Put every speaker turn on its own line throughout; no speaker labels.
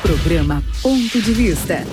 Programa Ponto de Vista.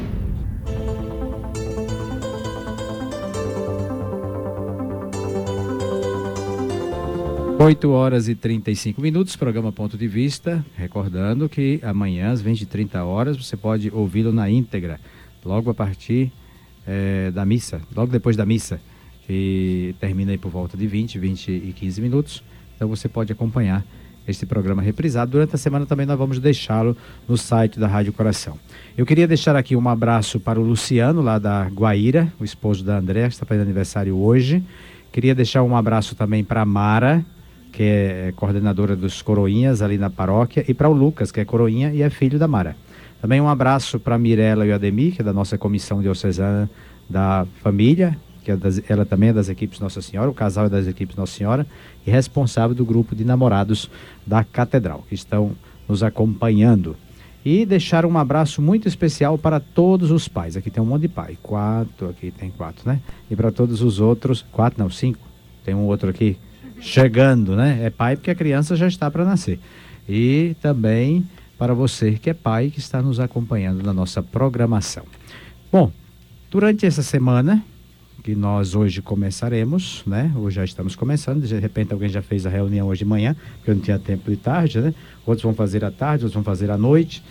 Oito horas e 35 minutos, programa Ponto de Vista. Recordando que amanhã, às 20h30, você pode ouvi-lo na íntegra, logo a partir da missa, logo depois da missa, que termina aí por volta de 20 e 15 minutos. Então você pode acompanhar este programa reprisado. Durante a semana também nós vamos deixá-lo no site da Rádio Coração. Eu queria deixar aqui um abraço para o Luciano, lá da Guaíra, o esposo da Andréa, que está fazendo aniversário hoje. Queria deixar um abraço também para a Mara, que é coordenadora dos Coroinhas ali na paróquia, e para o Lucas, que é coroinha e é filho da Mara. Também um abraço para a Mirella e o Ademir, que é da nossa comissão diocesana da família, que ela também é das equipes Nossa Senhora, o casal é das equipes Nossa Senhora, e responsável do grupo de namorados da Catedral, que estão nos acompanhando. E deixar um abraço muito especial para todos os pais. Aqui tem um monte de pai, aqui tem 4, né? E para todos os outros, 4 não, 5, tem um outro aqui chegando, né? É pai porque a criança já está para nascer. E também para você que é pai, que está nos acompanhando na nossa programação. Bom, durante essa semana que nós hoje começaremos, né? Hoje já estamos começando, de repente alguém já fez a reunião hoje de manhã, porque eu não tinha tempo de tarde, né? Outros vão fazer à tarde, outros vão fazer à noite.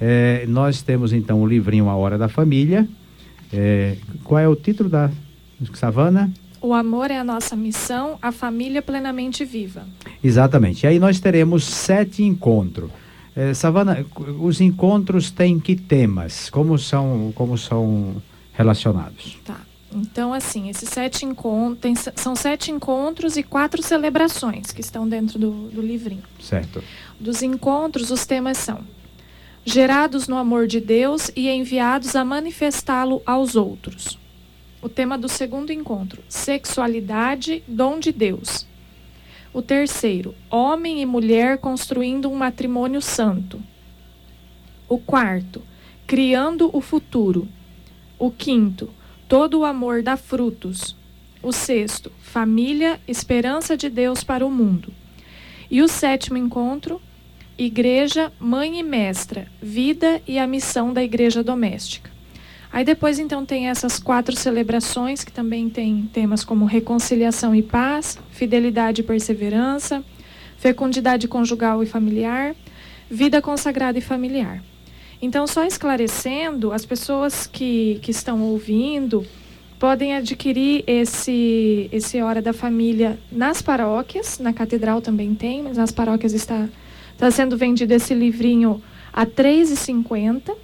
Nós temos então o livrinho A Hora da Família. Qual é o título da Savana?
O amor é a nossa missão, a família plenamente viva.
Exatamente. E aí nós teremos 7 encontros. Savana, os encontros têm que temas? Como são relacionados?
Tá. Então, assim, esses 7 encontros, são 7 encontros e 4 celebrações que estão dentro do livrinho.
Certo.
Dos encontros, os temas são: gerados no amor de Deus e enviados a manifestá-lo aos outros. O tema do segundo encontro: sexualidade, dom de Deus. O terceiro: homem e mulher construindo um matrimônio santo. O quarto: criando o futuro. O quinto: todo o amor dá frutos. O sexto: família, esperança de Deus para o mundo. E o sétimo encontro: igreja, mãe e mestra, vida e a missão da igreja doméstica. Aí depois então tem essas 4 celebrações, que também tem temas como reconciliação e paz, fidelidade e perseverança, fecundidade conjugal e familiar, vida consagrada e familiar. Então, só esclarecendo, as pessoas que estão ouvindo podem adquirir esse Hora da Família nas paróquias, na Catedral também tem, mas nas paróquias está sendo vendido esse livrinho a R$ 3,50.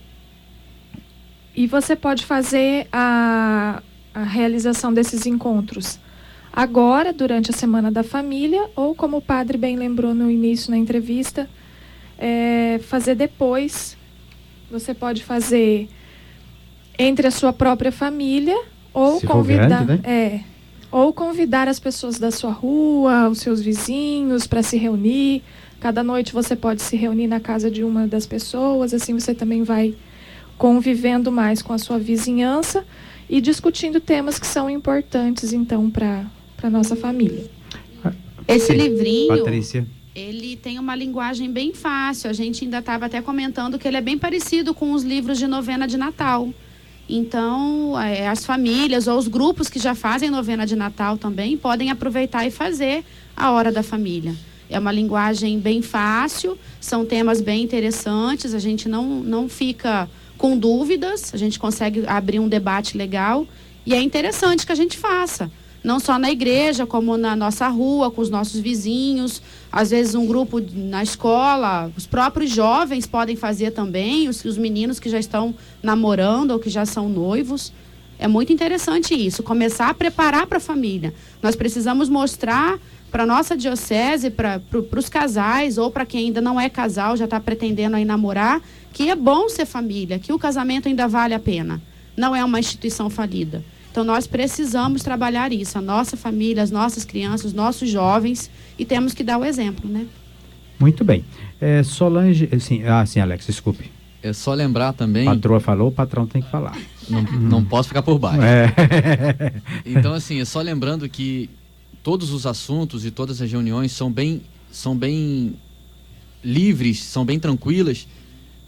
E você pode fazer a realização desses encontros agora, durante a Semana da Família, ou, como o padre bem lembrou no início, na entrevista, fazer depois. Você pode fazer entre a sua própria família, ou convidar,
grande, né?
Ou convidar as pessoas da sua rua, os seus vizinhos, para se reunir. Cada noite você pode se reunir na casa de uma das pessoas, assim você também vai convivendo mais com a sua vizinhança e discutindo temas que são importantes, então, para a nossa família.
Esse livrinho,
Patrícia,
ele tem uma linguagem bem fácil. A gente ainda estava até comentando que ele é bem parecido com os livros de novena de Natal. Então, as famílias ou os grupos que já fazem novena de Natal também podem aproveitar e fazer a Hora da Família. É uma linguagem bem fácil, são temas bem interessantes, a gente não fica com dúvidas, a gente consegue abrir um debate legal e é interessante que a gente faça. Não só na igreja, como na nossa rua, com os nossos vizinhos, às vezes um grupo na escola, os próprios jovens podem fazer também, os meninos que já estão namorando ou que já são noivos. É muito interessante isso, começar a preparar para a família. Nós precisamos mostrar para a nossa diocese, para os casais, ou para quem ainda não é casal, já está pretendendo aí namorar, que é bom ser família, que o casamento ainda vale a pena. Não é uma instituição falida. Então, nós precisamos trabalhar isso, a nossa família, as nossas crianças, os nossos jovens, e temos que dar o exemplo, né?
muito bem. Solange, sim, Alex, desculpe.
É só lembrar também...
Patroa falou, o patrão tem que falar.
Não posso ficar por baixo. Então, assim, é só lembrando que todos os assuntos e todas as reuniões são bem livres, são bem tranquilas,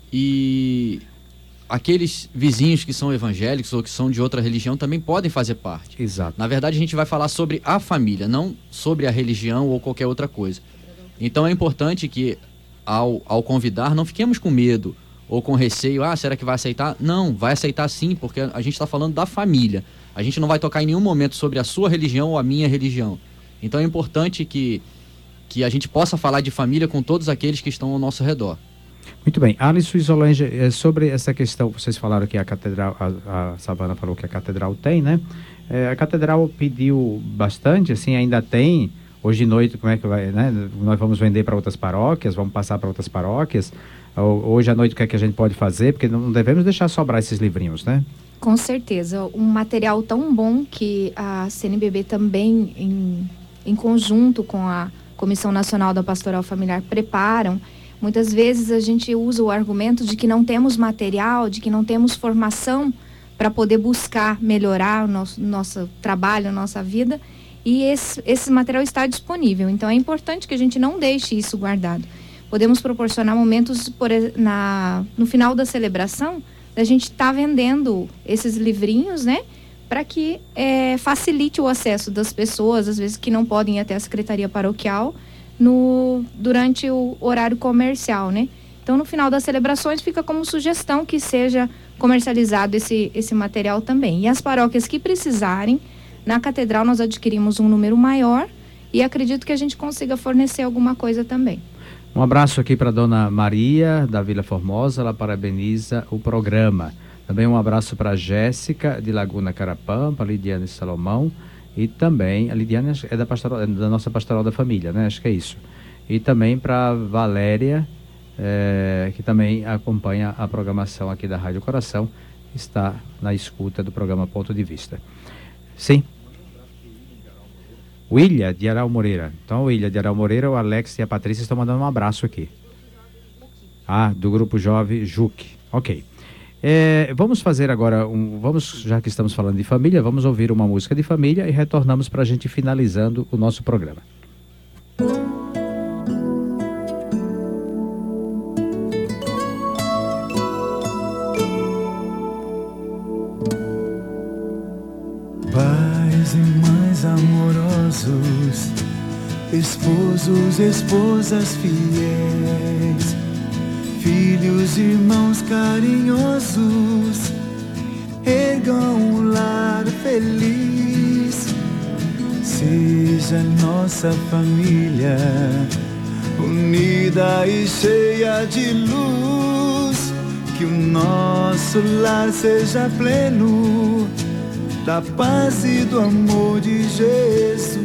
e aqueles vizinhos que são evangélicos ou que são de outra religião também podem fazer parte.
Exato.
Na verdade, a gente vai falar sobre a família, não sobre a religião ou qualquer outra coisa. Então é importante que, ao convidar, não fiquemos com medo ou com receio. Será que vai aceitar? Não, vai aceitar sim, porque a gente está falando da família. A gente não vai tocar em nenhum momento sobre a sua religião ou a minha religião. Então é importante que a gente possa falar de família com todos aqueles que estão ao nosso redor.
Muito bem. Alisson e Solange, sobre essa questão, vocês falaram que a catedral, a Savana falou que a catedral tem, né? A catedral pediu bastante, assim, ainda tem. Hoje de noite, como é que vai, né? Nós vamos vender para outras paróquias, vamos passar para outras paróquias. Hoje à noite, o que é que a gente pode fazer? Porque não devemos deixar sobrar esses livrinhos, né?
Com certeza. Um material tão bom que a CNBB também, em conjunto com a Comissão Nacional da Pastoral Familiar, preparam. Muitas vezes a gente usa o argumento de que não temos material, de que não temos formação para poder buscar melhorar o nosso trabalho, a nossa vida, e esse material está disponível. Então é importante que a gente não deixe isso guardado. Podemos proporcionar momentos no final da celebração, a gente está vendendo esses livrinhos, né? Para que facilite o acesso das pessoas, às vezes que não podem ir até a secretaria paroquial, durante o horário comercial, né? Então, no final das celebrações, fica como sugestão que seja comercializado esse material também. E as paróquias que precisarem, na catedral nós adquirimos um número maior e acredito que a gente consiga fornecer alguma coisa também.
Um abraço aqui para a dona Maria, da Vila Formosa, ela parabeniza o programa. Também um abraço para a Jéssica, de Laguna Carapã, para a Lidiane Salomão, e também, a Lidiane é da nossa Pastoral da Família, né? Acho que é isso. E também para a Valéria, que também acompanha a programação aqui da Rádio Coração, está na escuta do programa Ponto de Vista. Sim? William de Aral Moreira. Então, o William de Aral Moreira, o Alex e a Patrícia estão mandando um abraço aqui. Do Grupo Jovem JUC. Ok. Vamos fazer agora, já que estamos falando de família, vamos ouvir uma música de família e retornamos para a gente finalizando o nosso programa.
Pais e mães amorosos, esposos, esposas fiéis, filhos, irmãos carinhosos, ergam um lar feliz. Seja nossa família unida e cheia de luz, que o nosso lar seja pleno da paz e do amor de Jesus.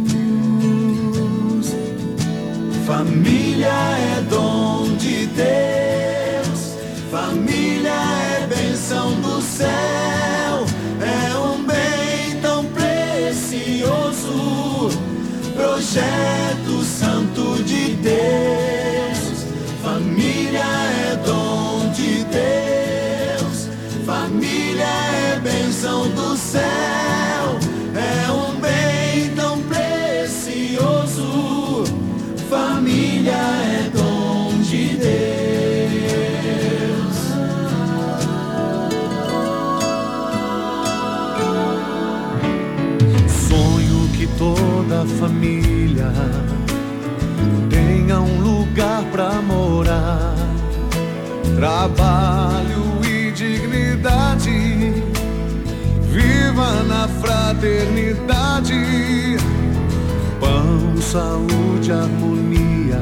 Família é dom de Deus, família é bênção do céu, é um bem tão precioso, projeto santo de Deus. Família é dom de Deus, família é bênção do céu, é um bem tão precioso, família é dom de Deus. Sonho que toda família tenha um lugar pra morar, trabalho e dignidade, viva na fraternidade, pão, saúde, harmonia,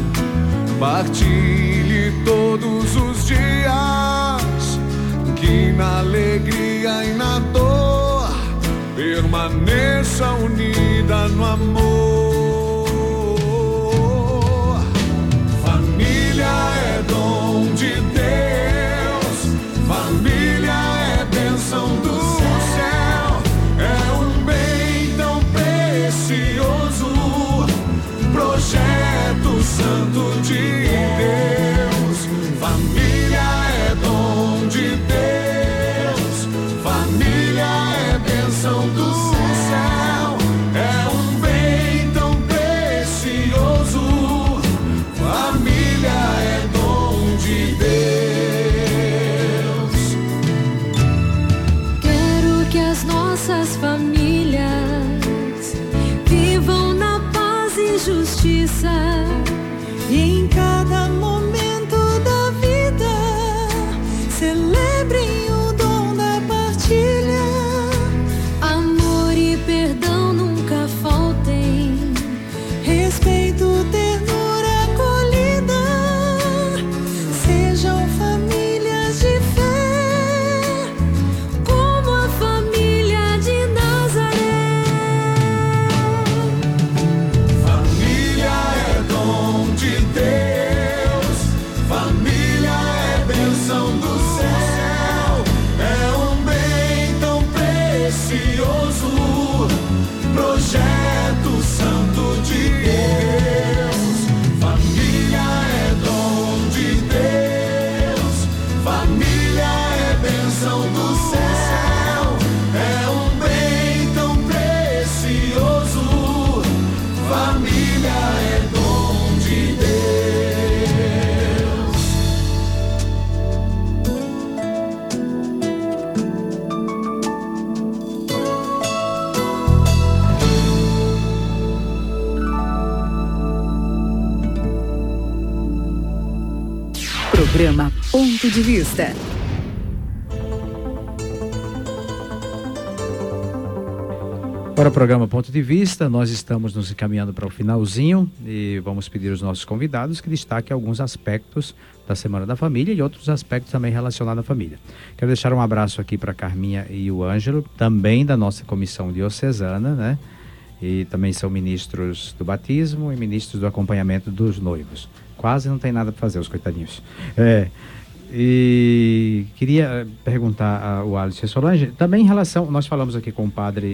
partilhe todos os dias, que na alegria e na dor permaneça unida no amor. Família é dom de Deus, família é bênção do céu, é um bem tão precioso, projeto santo de Deus. Família é dom de Deus, família é bênção do céu, é um bem
Programa Ponto de Vista.
Para o programa Ponto de Vista, nós estamos nos encaminhando para o finalzinho e vamos pedir aos nossos convidados que destaquem alguns aspectos da Semana da Família e outros aspectos também relacionados à família. Quero deixar um abraço aqui para a Carminha e o Ângelo, também da nossa comissão diocesana, né? E também são ministros do batismo e ministros do acompanhamento dos noivos. Quase não tem nada para fazer, os coitadinhos. E queria perguntar ao Alisson e Solange, também em relação, nós falamos aqui com o padre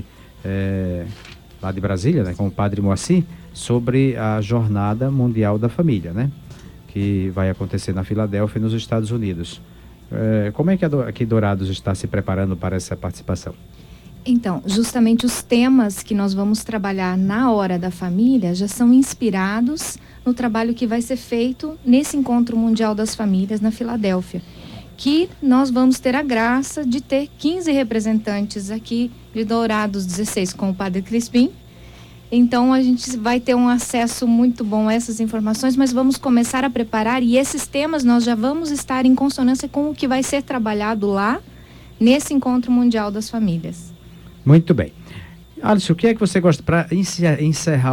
lá de Brasília, né, com o padre Moacir, sobre a Jornada Mundial da Família, né, que vai acontecer na Filadélfia, nos Estados Unidos. Como é que aqui Dourados está se preparando para essa participação?
Então, justamente os temas que nós vamos trabalhar na Hora da Família já são inspirados no trabalho que vai ser feito nesse Encontro Mundial das Famílias na Filadélfia, que nós vamos ter a graça de ter 15 representantes aqui de Dourados 16 com o Padre Crispim. Então a gente vai ter um acesso muito bom a essas informações, mas vamos começar a preparar e esses temas nós já vamos estar em consonância com o que vai ser trabalhado lá nesse Encontro Mundial das Famílias.
Muito bem. Alisson, o que é que você gosta, para encerrar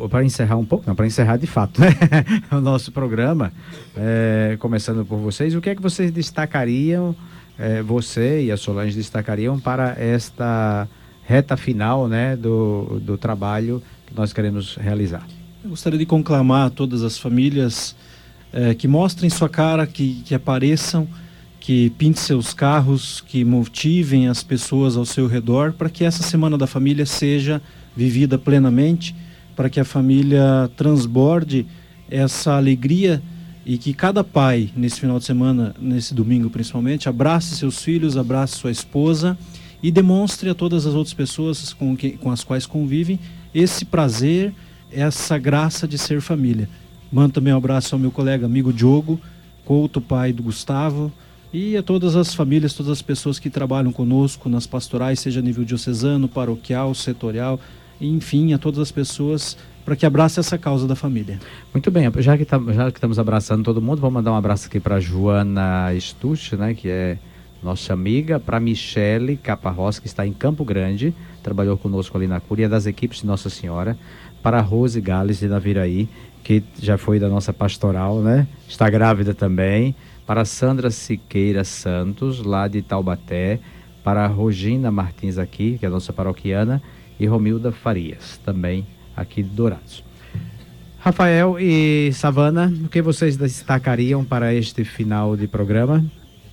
de fato, né? O nosso programa, começando por vocês, o que é que vocês destacariam, você e a Solange destacariam para esta reta final, né, do trabalho que nós queremos realizar?
Eu gostaria de conclamar a todas as famílias que mostrem sua cara, que apareçam, que pintem seus carros, que motivem as pessoas ao seu redor, para que essa Semana da Família seja vivida plenamente, para que a família transborde essa alegria e que cada pai, nesse final de semana, nesse domingo principalmente, abrace seus filhos, abrace sua esposa e demonstre a todas as outras pessoas com as quais convivem esse prazer, essa graça de ser família. Mando também um abraço ao meu colega, amigo Diogo Couto, pai do Gustavo, e a todas as famílias, todas as pessoas que trabalham conosco nas pastorais, seja a nível diocesano, paroquial, setorial, enfim, a todas as pessoas, para que abrace essa causa da família.
Muito bem, já que estamos abraçando todo mundo, vou mandar um abraço aqui para a Joana Stuch, né, que é nossa amiga, para a Michele Caparrós, que está em Campo Grande, trabalhou conosco ali na Cúria, das equipes de Nossa Senhora, para a Rose Gales de Naviraí, que já foi da nossa pastoral, né, está grávida também, para Sandra Siqueira Santos, lá de Taubaté, para a Rogina Martins aqui, que é a nossa paroquiana, e Romilda Farias, também aqui de Dourados. Rafael e Savana, o que vocês destacariam para este final de programa?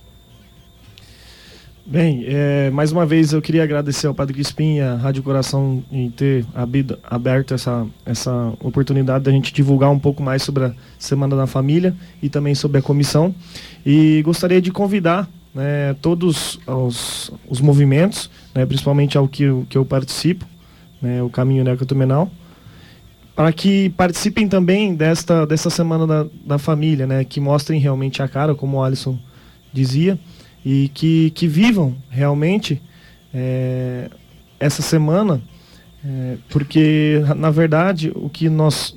Bem, mais uma vez eu queria agradecer ao Padre Crispim e à Rádio Coração em ter aberto essa oportunidade da gente divulgar um pouco mais sobre a Semana da Família e também sobre a comissão. E gostaria de convidar, né, todos os movimentos, né, principalmente ao que eu participo, né, o Caminho Neocatecumenal, para que participem também dessa Semana da Família, né, que mostrem realmente a cara, como o Alisson dizia, e que vivam realmente essa semana, porque na verdade o que nós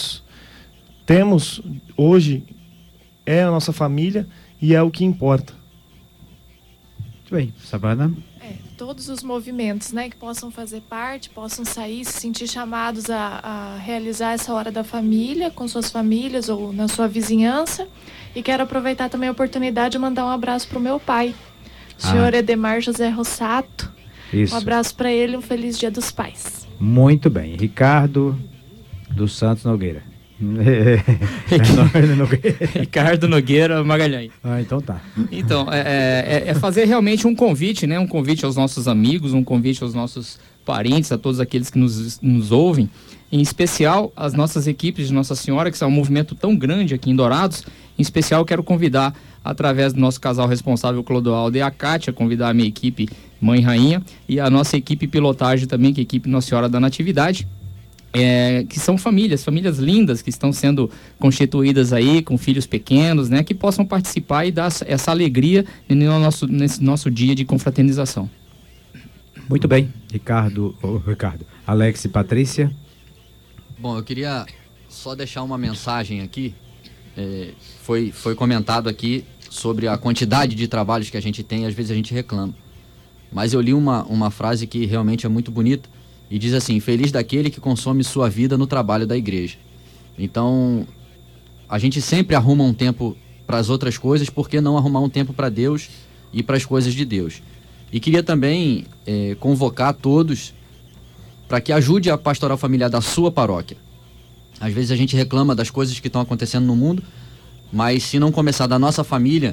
temos hoje é a nossa família e é o que importa.
Muito bem, Savana.
Todos os movimentos, né, que possam fazer parte, possam sair, se sentir chamados a realizar essa Hora da Família com suas famílias ou na sua vizinhança. E quero aproveitar também a oportunidade de mandar um abraço para o meu pai, o senhor Edemar José Rossato.
Isso.
Um abraço para ele, um feliz Dia dos Pais.
Muito bem. Ricardo dos Santos Nogueira.
Ricardo Nogueira Magalhães.
Então tá.
Então, é fazer realmente um convite, né? Um convite aos nossos amigos, um convite aos nossos parentes, a todos aqueles que nos ouvem, em especial as nossas equipes de Nossa Senhora, que são um movimento tão grande aqui em Dourados. Em especial, quero convidar, através do nosso casal responsável, Clodoaldo e a Kátia, convidar a minha equipe Mãe Rainha e a nossa equipe pilotagem também, que é a equipe Nossa Senhora da Natividade, que são famílias lindas que estão sendo constituídas aí, com filhos pequenos, né, que possam participar e dar essa alegria nesse nosso dia de confraternização.
Muito bem, Ricardo, Alex e Patrícia.
Bom, eu queria só deixar uma mensagem aqui, foi comentado aqui sobre a quantidade de trabalhos que a gente tem, às vezes a gente reclama. Mas eu li uma frase que realmente é muito bonita e diz assim: feliz daquele que consome sua vida no trabalho da igreja. Então, a gente sempre arruma um tempo para as outras coisas, por que não arrumar um tempo para Deus e para as coisas de Deus? E queria também convocar todos para que ajude a pastoral familiar da sua paróquia. Às vezes a gente reclama das coisas que estão acontecendo no mundo, mas se não começar da nossa família,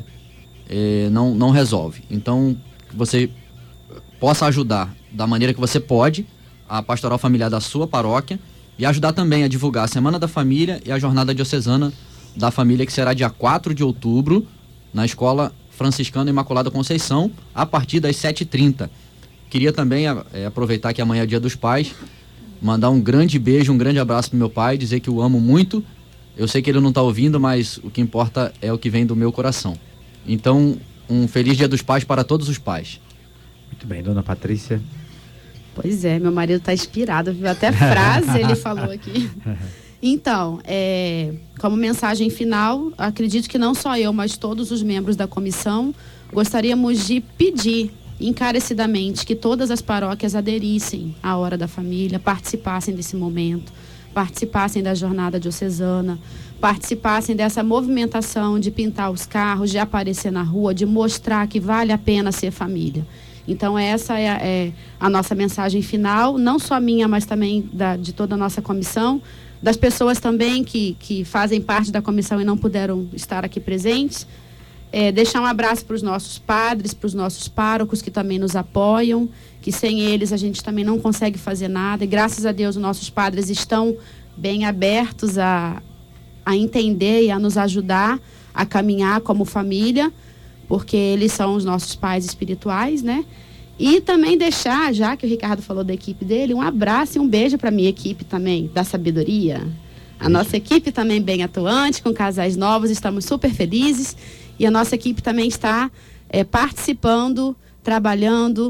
não resolve. Então, que você possa ajudar da maneira que você pode a pastoral familiar da sua paróquia e ajudar também a divulgar a Semana da Família e a Jornada Diocesana da Família, que será dia 4 de outubro, na Escola Franciscana Imaculada Conceição, a partir das 7h30. Queria também aproveitar que amanhã é dia dos pais, mandar um grande beijo, um grande abraço pro meu pai, dizer que o amo muito. Eu sei que ele não está ouvindo, mas o que importa é o que vem do meu coração. Então, um feliz dia dos pais para todos os pais.
Muito bem, dona Patrícia.
Pois é, meu marido está inspirado, viu? Até frase ele falou aqui. Então, como mensagem final, acredito que não só eu, mas todos os membros da comissão, gostaríamos de pedir encarecidamente que todas as paróquias aderissem à Hora da Família, participassem desse momento, participassem da jornada diocesana, participassem dessa movimentação de pintar os carros, de aparecer na rua, de mostrar que vale a pena ser família. Então essa é a nossa mensagem final, não só minha, mas também de toda a nossa comissão, das pessoas também que fazem parte da comissão e não puderam estar aqui presentes. Deixar um abraço para os nossos padres, para os nossos párocos que também nos apoiam, que sem eles a gente também não consegue fazer nada. E graças a Deus os nossos padres estão bem abertos a entender e a nos ajudar a caminhar como família, porque eles são os nossos pais espirituais, né? E também deixar, já que o Ricardo falou da equipe dele, um abraço e um beijo para a minha equipe também, da sabedoria. A nossa equipe também bem atuante, com casais novos, estamos super felizes. E a nossa equipe também está participando, trabalhando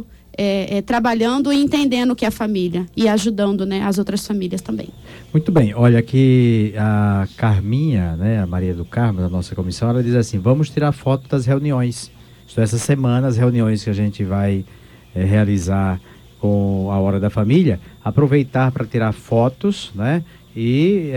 e entendendo o que é a família e ajudando, né, as outras famílias também.
Muito bem, olha aqui a Carminha, né, a Maria do Carmo, da nossa comissão, ela diz assim: vamos tirar foto das reuniões. Então, essa semana, as reuniões que a gente vai realizar com a Hora da Família, aproveitar para tirar fotos, né, e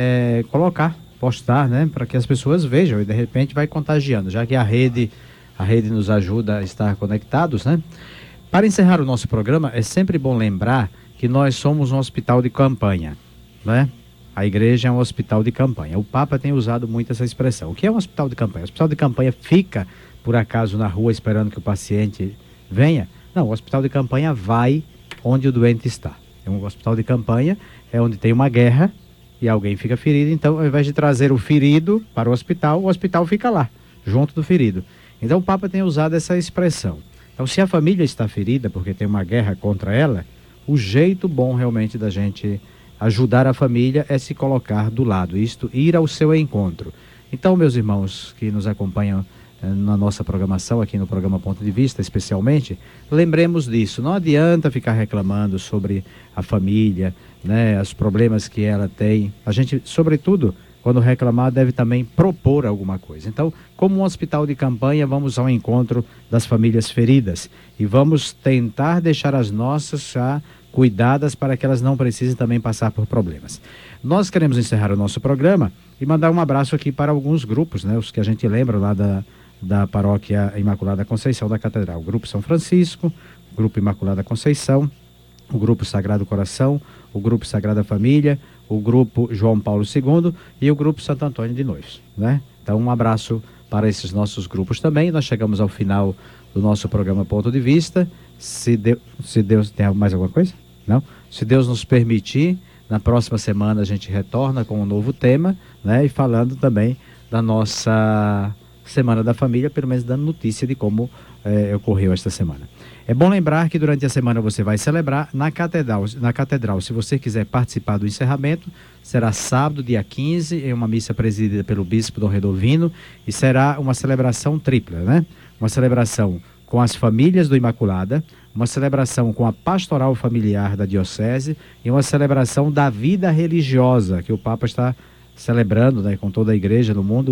postar, né, para que as pessoas vejam e de repente vai contagiando, já que a rede nos ajuda a estar conectados, né? Para encerrar o nosso programa, é sempre bom lembrar que nós somos um hospital de campanha, né? A igreja é um hospital de campanha. O Papa tem usado muito essa expressão. O que é um hospital de campanha? O hospital de campanha fica, por acaso, na rua esperando que o paciente venha? Não, o hospital de campanha vai onde o doente está. Um hospital de campanha é onde tem uma guerra e alguém fica ferido, então ao invés de trazer o ferido para o hospital fica lá, junto do ferido. Então o Papa tem usado essa expressão. Então, se a família está ferida porque tem uma guerra contra ela, o jeito bom realmente da gente ajudar a família é se colocar do lado, ir ao seu encontro. Então, meus irmãos que nos acompanham na nossa programação, aqui no programa Ponto de Vista, especialmente, lembremos disso. Não adianta ficar reclamando sobre a família, né, os problemas que ela tem. A gente, sobretudo, quando reclamar, deve também propor alguma coisa. Então, como um hospital de campanha, vamos ao encontro das famílias feridas e vamos tentar deixar as nossas já cuidadas para que elas não precisem também passar por problemas. Nós queremos encerrar o nosso programa e mandar um abraço aqui para alguns grupos, né, os que a gente lembra lá da Paróquia Imaculada Conceição da Catedral. O Grupo São Francisco, o Grupo Imaculada Conceição, o Grupo Sagrado Coração, o Grupo Sagrada Família, o Grupo João Paulo II e o Grupo Santo Antônio de Noivos, né? Então, um abraço para esses nossos grupos também. Nós chegamos ao final do nosso programa Ponto de Vista. Se Deus tem mais alguma coisa? Não? Se Deus nos permitir, na próxima semana a gente retorna com um novo tema, né? E falando também da nossa Semana da Família, pelo menos dando notícia de como ocorreu esta semana. É bom lembrar que durante a semana você vai celebrar na Catedral. Se você quiser participar do encerramento, será sábado, dia 15, em uma missa presidida pelo Bispo Dom Redovino, e será uma celebração tripla, né? Uma celebração com as famílias do Imaculada, uma celebração com a pastoral familiar da Diocese e uma celebração da vida religiosa, que o Papa está celebrando, né, com toda a igreja no mundo,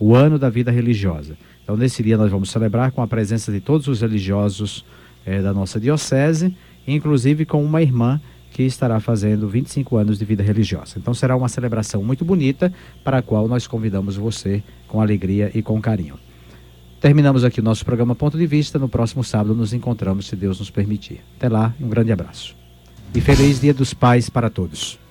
o ano da vida religiosa. Então, nesse dia nós vamos celebrar com a presença de todos os religiosos da nossa diocese, inclusive com uma irmã que estará fazendo 25 anos de vida religiosa. Então, será uma celebração muito bonita, para a qual nós convidamos você com alegria e com carinho. Terminamos aqui o nosso programa Ponto de Vista. No próximo sábado nos encontramos, se Deus nos permitir. Até lá, um grande abraço. E feliz Dia dos Pais para todos.